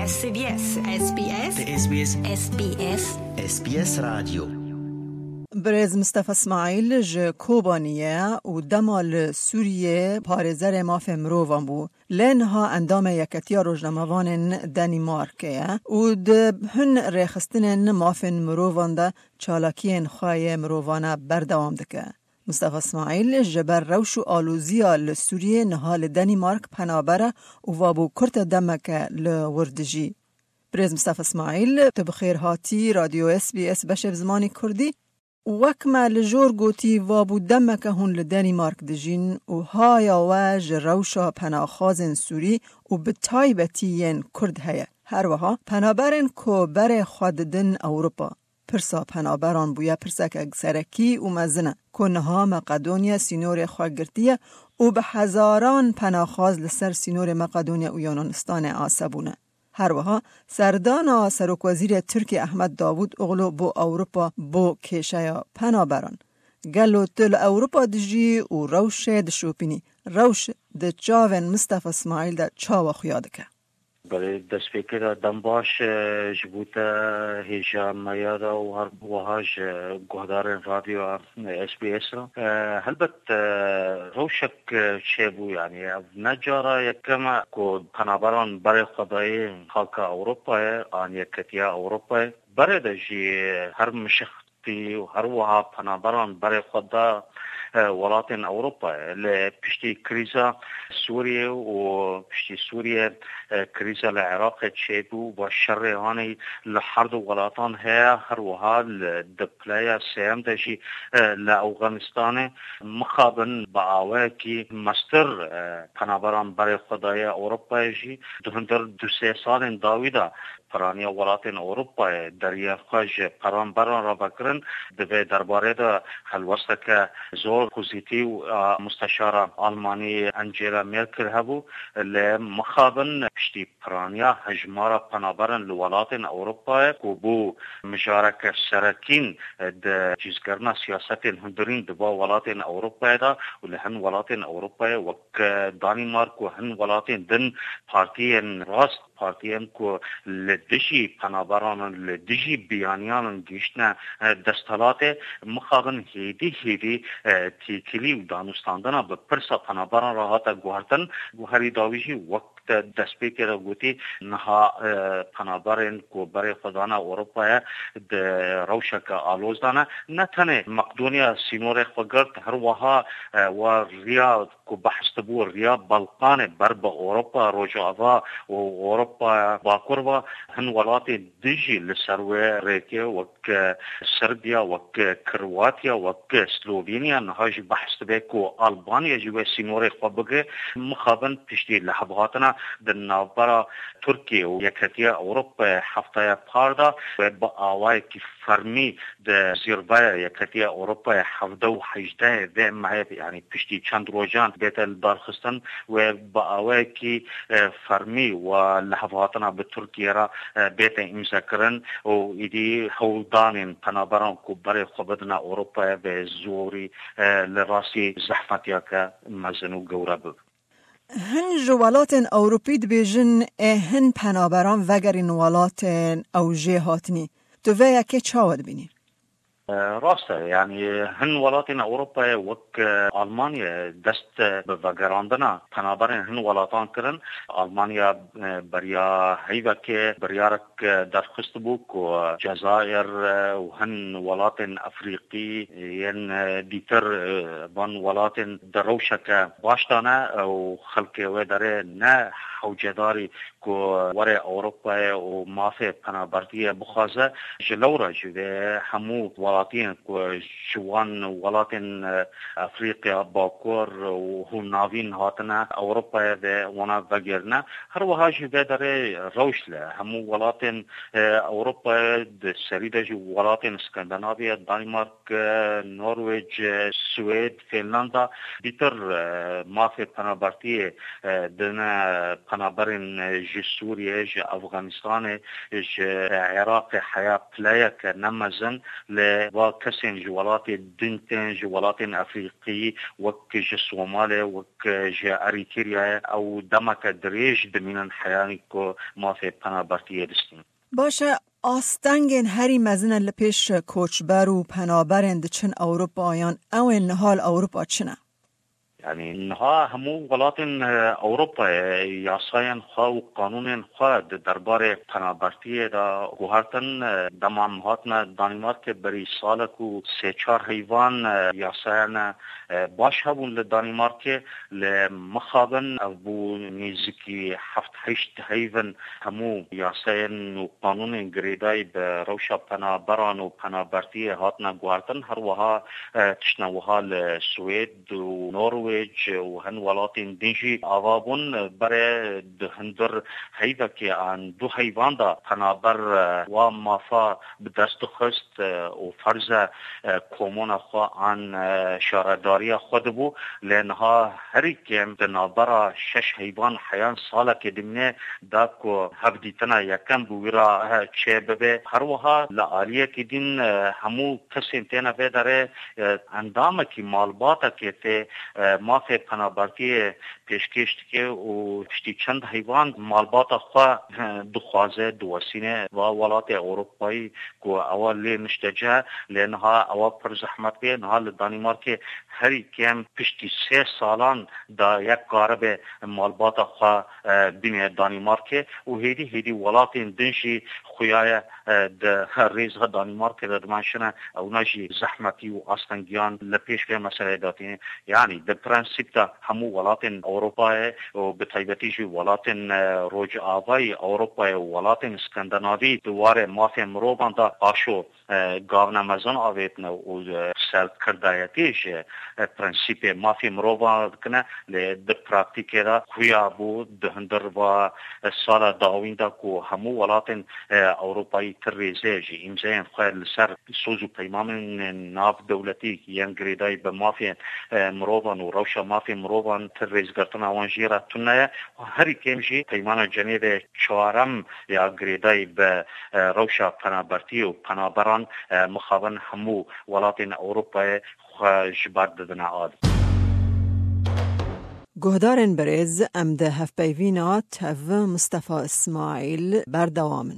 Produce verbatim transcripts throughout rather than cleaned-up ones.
اس بي اس اس بي اس اس بي اس اس بي اس اس بي اس راديو. برز مصطفى اسماعیل ج کوبانیه و دمال سوریه پارزر ماف مروان بو لنها اندام یکتیا روزنامه‌وان دنمارکه و ده هن رخستن ماف مروان ده چالاکین خای مروانه بردوام دکه. مصطفى اسماعیل جبر روش و آلوزیا لسوریه نهال دنمارک پنابره و وابو کرت دمکه لوردجی. برز مصطفى اسماعیل تبخیر هاتی رادیو اس بی اس بشب زمانی کردی وکمه لجور گوتی وابو دمکه هون لدنمارک دجین و هایا واج روشا پناخازن سوری و بتایبتین کرد هیا. هر وها پنابرن کو بر خوددن اوروپا. پرسا پنابران بویا پرسک اگسرکی و مزنه. کنها مقدونیا سینور خواگرتیه و به هزاران پناخاز لسر سینور مقدونیا و یونانستان آسبونه. هر وها سردان سروک وزیر ترکی احمد داوود اغلو بو اوروپا بو کشه پنابران. گلو تل اوروپا دجی و روش دشوپینی. روش د چاون مصطفى اسماعیل د چاو خیادکه. برای دست فکر دنباش جبوتا هیجا میادا و هر بوهاج گهدار رادیو اس بی اس را هلبت روشک چه بو یعنی نجارا یکم کو پنابران برای خدای خاک اروپا آن یکتیا اروپا برای دجی هر مشختی و هر وها پنابران برای خدا ولاتن اوروبا لپشتی کریزا سوریه و پشتی سوریه کریزا العراق تشيبو والشر هاني لحرد ولاتان هي هر وها الدبلايا سيام دجي لأفغانستان مخابن بعواكي مستر پنابران برای خدای اوروبا جي دهندر دو سه سال داویدا پرانیا ولاتن اوروبا دریا خاج پران بران را بکرن دبی درباره دا خلوسته که زور پوزیتیو مستشار آلمانی انجیلا میرکل هبو لمخابن پشتی پرانیا هجمارا پنابرن لولاتن اوروبا کو بو مشارک سرکین د جزگرنا سیاست هندرین دبا ولاتن اوروبا دا ولهن ولاتن اوروبا وک دانمارک و هن ولاتن دن پارتین راست پارتین کو لدشی پنابران لدشی بیانیان گیشتنا دستالات مخابن هیدی هیدی تیکلی و دانستاندنا به پرسا پنابران راحتا گوهرتن گوهری داویجی وقت دست پیکر گوتی نها پنابران کو برای خدانا اوروپا د روشک آلوزدانا نتنه مقدونیا سینور خگرد هر وها و ریا کو بحث تبو ریا بلقان برب اوروپا روجاوا و اوروپا باکوروا هن ولات دجی لسروه ریکه وک سربیا وک کرواتیا وک سلوونیا نهاج بحث تبه کو آلبانیا جو سینور خبگه مخابن پشتی لحظاتنا د نوبرا ترکیه و یکتیا اوروپا هفته پاردا و با آوای کی فرمی د زیربای یکتیا اوروپا هفده و هجده و معه یعنی پشتی چند روزان بیت دارخستان و با آوای کی فرمی و لحظاتنا به ترکیه را بیت امضا کردن و ایدی هودان پنابران کو برای خودنا اوروپا به زوری لراسی زحمتیا که مزنو گورب هن جوالاتن اوروپی دبیجن هن پنابران وگرین والاتن او جهاتنی تو ویا که چاود بینی؟ راسته یعنی هن ولاتن اوروپا وک آلمانیا دست به وگراندنا پنابرین هن ولاتان کرن آلمانیا بریا هیوه که بریارک درخست بو که جزایر و هن ولاتن افریقی ین دیتر بان ولاتن دروشک باشتانه و خلقی و داره نه حوجداری که وره اوروپا و مافه پنابرتی بخوازه جلورا جوه همو ولاتین که جوان ولاتین افریقیا باکور و هم ناوین هاتنه اوروپا ده وانا وگرنه هر وها جوه داره روش له همو ولاتین اوروپا ده سریده جو ولاتین اسکندناویا دانمارک نروژ سوئد فنلندا دیتر مافه پنابرتی دنه پنابرین ج سوریه ج افغانستان ج عراق حیا پلايك نمزن لوا كسين جوالات دنتين جوالات افريقي وك ج صومال وك ج اريتريا او دمك دريج دمين حيانيكو ما في پنابرتي دستين باشه آستنگین هری مزن لپیش کوچبر و پنابرند چن اروپایان او نهال اروپا چنه؟ يعني انها همو ولاتن اوروبا یاساین خوا و قانون خوا درباره پنابرتی دا گوهرتن دمام هاتنا دانمارک بری سالک و سه چار حیوان یاساین باش هبون لدانمارک لمخابن ابو نیزکی هفت هشت حیوان همو یاساین و قانون گریدای به روشا پنابران و پنابرتی هاتنا گوهرتن هر وها تشنوها لسوید و نروژ و هن ولاتین دنجی آوابون برای دهندر حیوه که آن دو حیوان دا پنابر و مافا بدست خست و فرض کومون خوا آن شارداری خود بو لانها هری کم دنابرا شش حیوان حیان ساله که دمنه دا که هفدیتنا یکم بویرا چه ببه هر وها لعالیه که دین همو کسی تینا بداره اندامه که مالباتا که تی ما في پنابرتی پیشکش که و شتی چند حیوان مالبات خوا دخوازه دوسینه و ولات اروپایی که اول لی نشتجه لانها اول پر زحمت به نهال دانمارک هری کم پشتی سه سالان دا یک قارب مالبات خوا بین دانمارک و هیدی هیدی ولات دنشی خویای د ریزه دانمارک در منشنه او نجی زحمتی و آستنگیان لپیش به مسئله داتینه یعنی د پرنسیپ تا همو ولاتن اروپا و بتایبتی جو ولاتن روج آوای اروپا و ولاتن اسکندناوی دواره مافی مروبان دا آشو گاونا مزان آویتن و سل کردایتیش پرنسیپ مافی مروبان کنه د پراکتیک دا خویا بو دهندر و سال داوین دا کو همو ولاتن اروپایی تریزه جی امزین خواه لسر سوزو پیمام ناف دولتی یان گریدای به مافی مروبان و روشا مافی مروبان تریز گرتن آوانجیرا تونه و هری کمجی پیمان جنید چوارم یا گریدای به روشا پنابرتی و پنابران مخابن همو ولاتن اروپای خواه جبارد دنا آد. گهدارن برز امده هفپیوینا تف مصطفى اسماعیل بردوامن.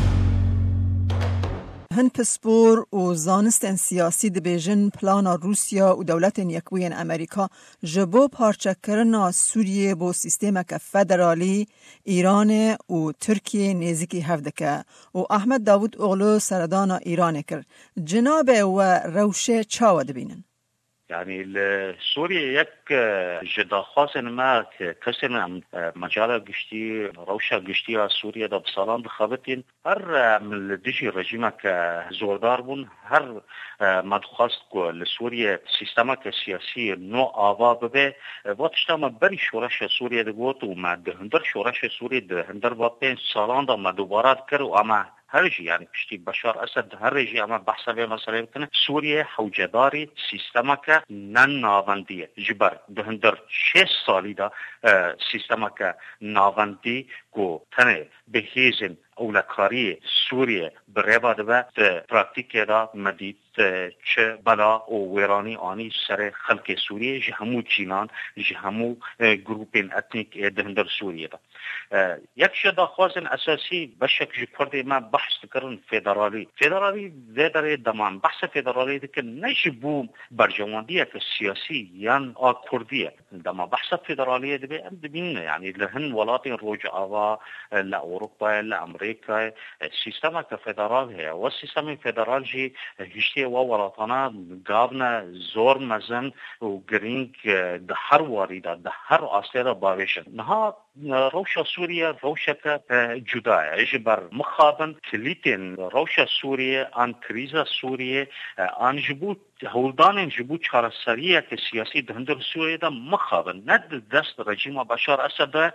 هن پسپور و زانستن سیاسی دبیجن پلانا روسیا و دولت یکوین امریکا جبو پارچه کرنا سوریه بو سیستمک فدرالی ایران و ترکیه نزیکی هفدکه و احمد داوود اغلو سردان ایران کر جناب و روشه چاوه دبینن؟ يعني سوريا يك جدا خاصن ما كسن مجال قشتي روشة قشتي سوريا دا بصالان بخابتين هر من ديجي رجيمك زوردار بون هر مدخواست لسوريا سيستمك سياسي نو آوا ببه واتشتام بري شورش سوريا دقوت وما دهندر شورش سوريا دهندر باپين سالان دا ما دوبارات کرو اما هرجي يعني بشتي بشار أسد هرجي أما بحثا به مسألة بكنا سوريا حوجداري سيستمك نن ناوندية جبر دهندر شش سالي دا اه سيستمك ناوندي كو تنه بهيزن اولکاری سوریه برای دو پراکتیک دا مدید چه بلا او ویرانی آنی سر خلق سوریه جهمو چینان جهمو گروپین اتنیک دهندر سوریه دا یک شده خوازن اساسی بشک جکرده ما بحث کرن فدرالی فدرالی داره دمان بحث فدرالی ده که نجبو برجواندیه که سیاسی یان آکردیه دما بحث فدرالی ده به امدبینه یعنی لهن ولاتین روج آوا لأوروبا لأمريكا السيستم كفدرال هي والسيستم فدرال جي هشتي وولاتنا قابنا زور مزن وغرينج دهر واريدا دهر آسيرا باوشن نها روشا سوريا روشا جدا اجبر مخابن كليتين روشا سوريا ان كريزا سوريا ان جبوت هولدان جبوت چارسریه که سیاسی دهندر سوریه دا مخابن ند دست رژیم بشار اسد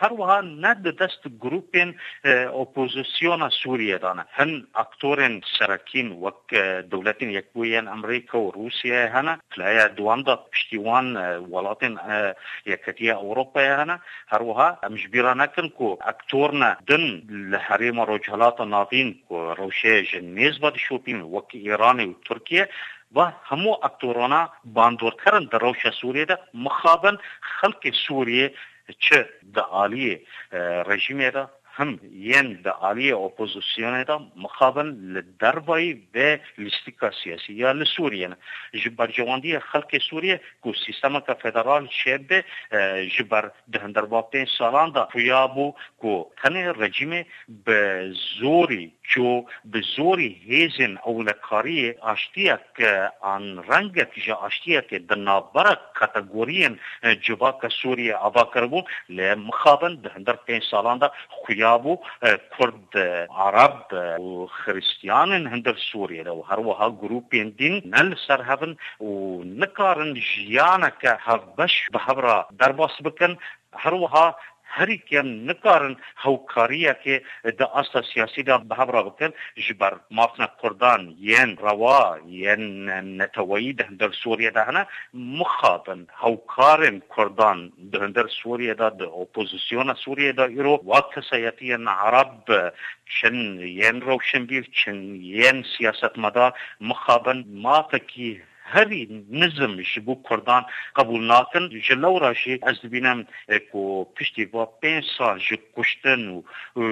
هر وها ند دست گروپین اپوزیسیون سوریه دانه هن اکتورن سرکین وک دولتین یکبوین امریکا و روسیه هنه فلایا دواندا پشتیوان ولاتین یکتیه اوروپا هنه هر وها مجبیرانه کن کو اکتورنا دن لحریم رجالات ناوین کو روشه جنیز باد شوپین وک ایران و ترکیه و همو اکتورانا باندور کردن در روش سوریه ده مخابن خلق سوریه چه د عالی رژیم ده هم ین د عالی اپوزیسیون ده مخابن لدربای و لیستیکا سیاسی یا لسوریه جبر جواندی خلق سوریه کو سیستم کا فدرال شبه جبر دهندر باپین سالان ده فیابو کو کنه رژیم به زوری جو به زوری هیزن اولکاری آشتیه که آن رنگ که آشتیه که دنابرک کاتگورین جوا که سوریه آبا کربون لی مخابن دهندر پین سالان دا خیابو کرد عرب و خریستیان هندر سوریه دا و هر وها گروپین دین نل سر هفن و نکارن جیانا که هفبش بحبرا درباس بکن هر وها هری که نکارن هوکاریه که د اصل سیاسی دا بحبرا بکن جبر مافنا کردان ین روا ین نتوایی در سوریه دا هنه مخابن هوکارن کردان در سوریه دا د اپوزیسیون سوریه دا ایرو واکسایتی عرب چن ین روشنبیل چن ین سیاست مدار مخابن ما فکی هری نظم شبو کردان قبول ناکن جلو راشی از بینم کو پشتی با پنج سال جو کشتن و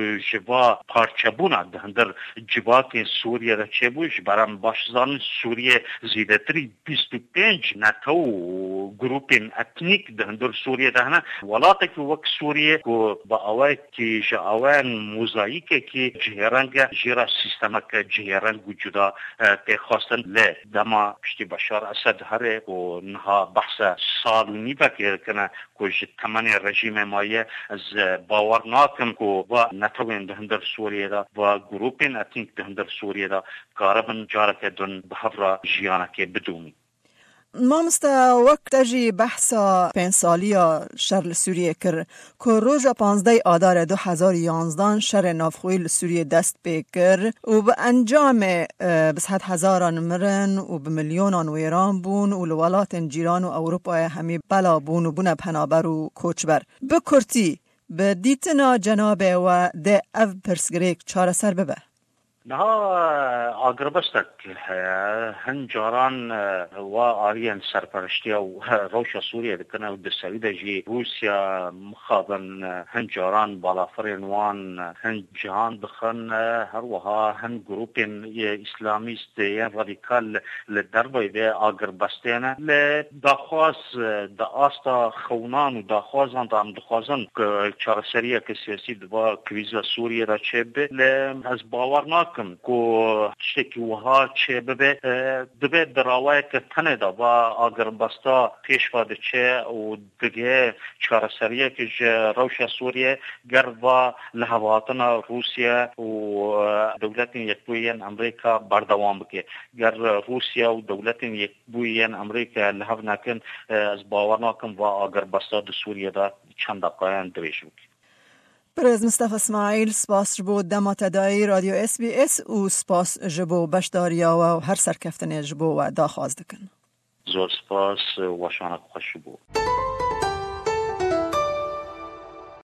جوا پارچبونا در جبات سوریه را چه بوش برام باشزان سوریه زیده تری بیست و پنج نتو گروپین اتنیک در سوریه دهنه ولاته که وقت سوریه کو با اوای که جا اوان موزاییکه که جهرنگ جیرا سیستمک جهرنگ جدا تخواستن لی دما پشتی باشر اسد هره و نها بحث سال نیبه که کنه که تمام رژیم مایه از باور ناکم که با نتوین دهندر سوریه دا و گروپین اتنیک دهندر سوریه دا کاربن جاره که دون بحفر جیانه که بدونی ما مستا وقت جی بحثا پنج سالیا شر سوریه کر که روز پانزده آدار دو هزار یانزدان شر نافخوی سوریه دست بکر و به انجام بسحت هزاران مرن و به میلیونان ویران بون و لولات جیران و اروپا همی بلا بون و بون پنابر و کوچبر بکرتی به دیتنا جناب و ده اف پرسگریک چاره سر ببه نها آگربستک هنجاران و آریان سرپرشتی و روش سوریه دکنه و دسویده جی روسیا مخابن هنجاران بالافرین وان هن جهان دخن هر وها هن گروپین اسلامیست یا رادیکال لدربای به آگربستینه لداخواز دا آستا خونان و داخوازان دا هم دخوازن که چارسریه که سیاسی دوا کریزا سوریه را چه به از باور ناک کو شکی وها چه ببه دبه دراوای که تنه دا با آگربستا پیش واده چه و دگه چارسریه که روش سوریه گر و لحواتنا روسیه و دولت یکبوین امریکا بردوام بکه گر روسیه و دولت یکبوین امریکا لحو نکن از باور ناکن و آگربستا د سوریه دا چند دقایان دویش بکه برز مصطفی اسماعیل سپاس جبو دمات دایی رادیو اس بی اس و سپاس جبو بشداریا و هر سرکفتن جبو و دا خواست دکن زور سپاس و شانک خوش بو